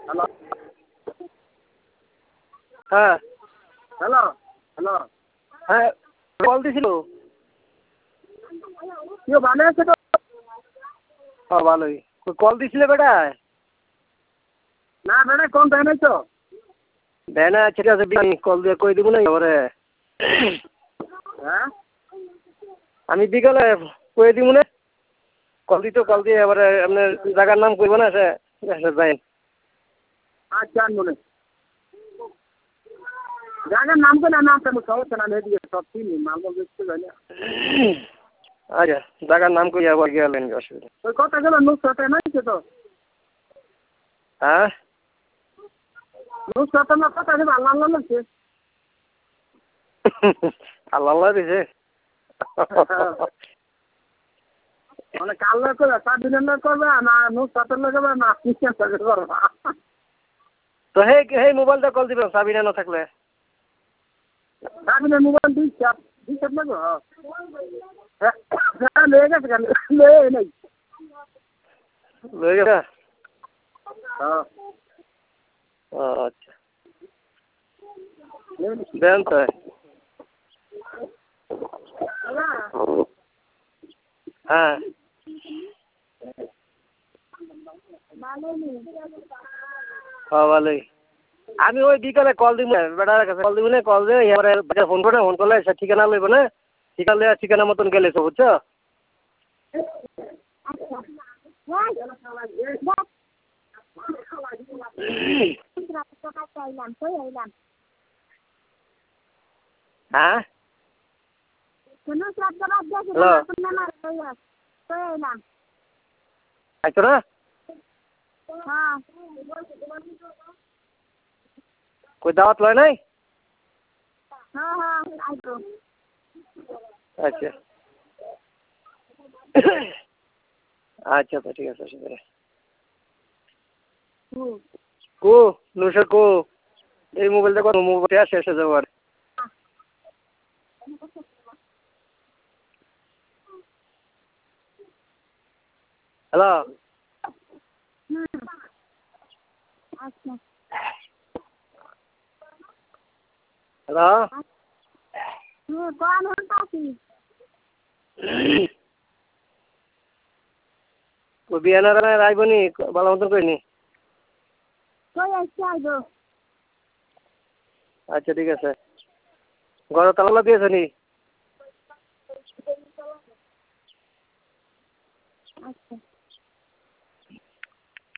Hello হ্যাঁ hello hello হ্যাঁ call দিছিল। কেউ ভালো আছে তো? হ্যাঁ ভালোই। কল দিছিলে বেটায়? না বেটা কোন টাইম তো? দেয় না, ঠিক আছে কল দিয়ে কই দিব না এবারে। হ্যাঁ আমি বিকালে কই দিব না। কল দিয়ে এবারে আপনার জায়গার নাম কইব না সে যাই। আচ্ছা মনে জায়গার নাম করে না আমি সমস্যা না এদিকে সব চিনি মালদা দেখতে যাই না। আচ্ছা জায়গার নাম কই আবার গেলেন অসুবিধা। ওই কথা গেল নুসরাতে নাই তো? হ্যাঁ নুসরাতে না কথা গেল আল্লাহ আল্লাহ লাগছে। আল্লাহ দিছে। মানে কাল্লা করে তার দিনের করবে না নুসরাতের করবে না নিশ্চয় করবে। তো সেই মোবাইলটা কল দিবেন সাবিনা না থাকলে। সাবিনের মোবাইল দিচ্ছে লাগবে। হ্যাঁ লয়ে গেছে কেন লয়ে নাই। লয়ে গেছে? হ্যাঁ আচ্ছা দেন তো। হ্যাঁ হ্যাঁ ভালোই। আমি ওই বিকালে কল দিব বেটার কাছে কল দিব না, কল দিয়ে এবারে ফোন করলে সে ঠিকানা লইব না, ঠিকানা মতন গেলে তো বুঝছো। হ্যাঁ হ্যালো আইছো না? কই দাওয়াত লয় নাই? আচ্ছা আচ্ছা তো ঠিক আছে অসুবিধা নেই। কো নুসর কো এই মোবাইলটা কত মোবাইল শেষ হয়ে যাবো আর। হ্যালো হ্যালো বিয়ানার আইব নি ভালো মতন করিনি। আচ্ছা ঠিক আছে। ঘরে তালা দিয়েছে নি? আচ্ছা